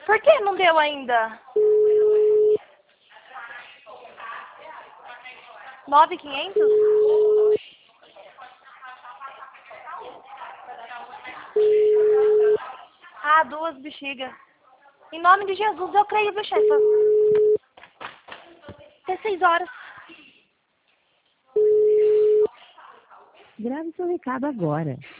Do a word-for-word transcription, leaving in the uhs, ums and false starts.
Por que não deu ainda? Nove mil e quinhentos? Ah, duas bexigas. Em nome de Jesus, eu creio, viu, chefa? Até seis horas. Grave seu recado agora.